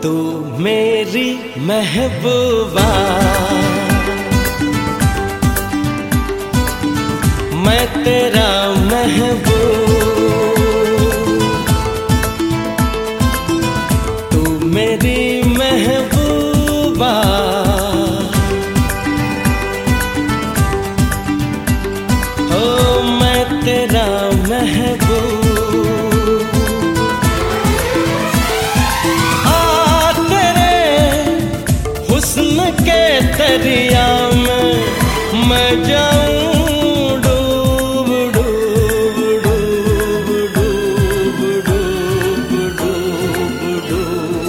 तू मेरी महबूबा, मैं तेरा महबूब, तू मेरी महबूबा, हो मैं तेरा महबूब। हुस्न के दरिया में मैं जाऊं डूब डूब डूब डूब डूब डूब डूब।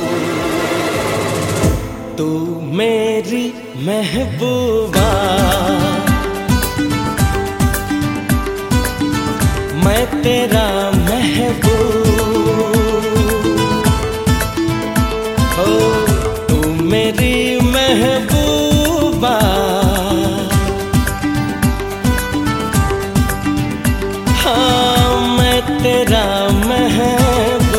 तू मेरी महबूबा, मैं तेरा महबूब, हो तू मेरी महबूबा, हाँ मैं तेरा महबूब।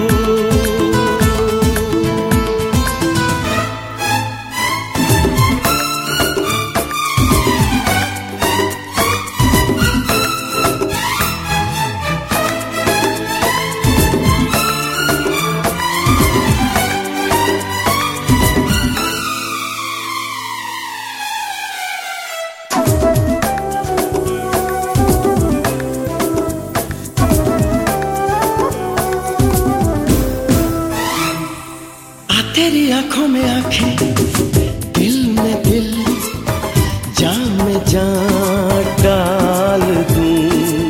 तेरी आंखों में आंखें, दिल में दिल, जान में जान डाल दूं।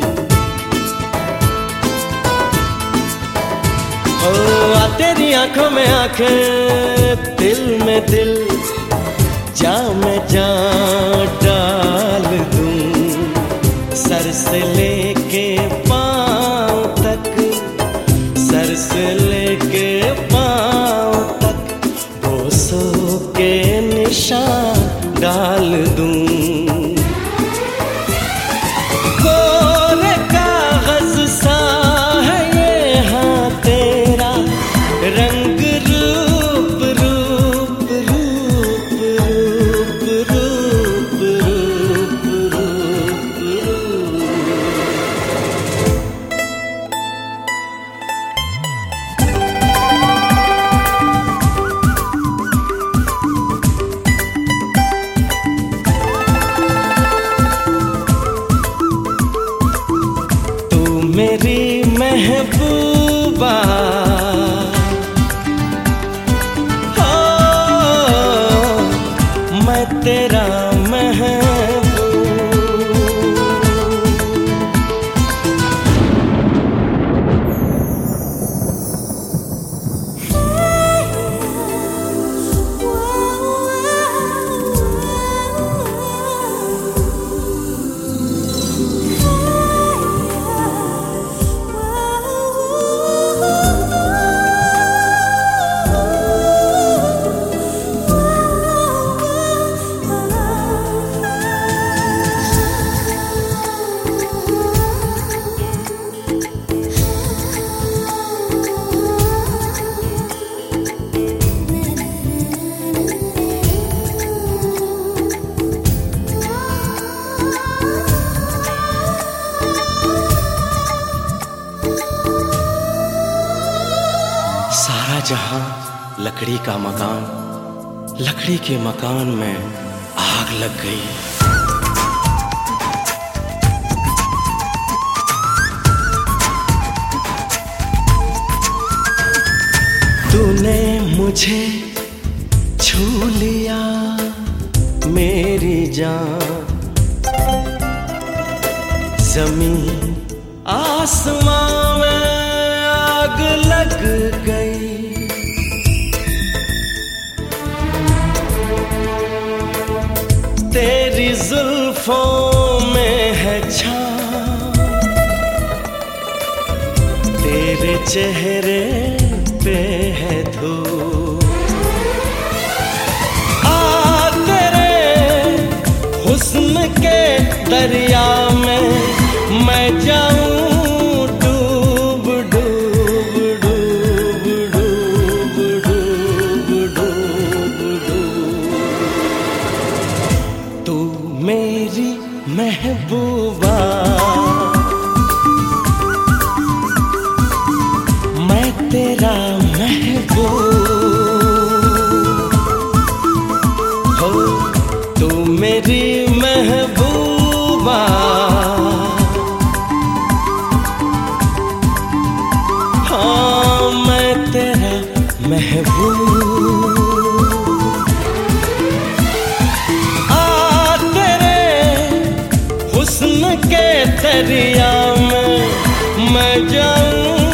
ओ तेरी आंखों में आंखें, दिल में दिल, जान में जान डाल दूं। सर से लेके पांव तक, सर से लेके के निशान डाल दूं। कोरे कागज सा है ये हाँ तेरा रंग रूप रूप रूप रूप रूप रूप रूप रूप। मेरी महबूबा, हो मैं तेरा महबूब। सारा जहां लकड़ी का मकान, लकड़ी के मकान में आग लग गई। तूने मुझे छू लिया मेरी जान, जमीन आसमां में आग लग गई। तेरी जुल्फों में है छाँव, तेरे चेहरे पे है धूप। आ तेरे हुस्न के दरिया में मैं जाऊं डूब डूब डूब डूब डूब। तू मेरी महबूबा, मैं तेरा महबूब हो। तू मेरी महबूबा, हाँ मैं तेरा महबूब। हुस्न के दरिया में मैं जाऊं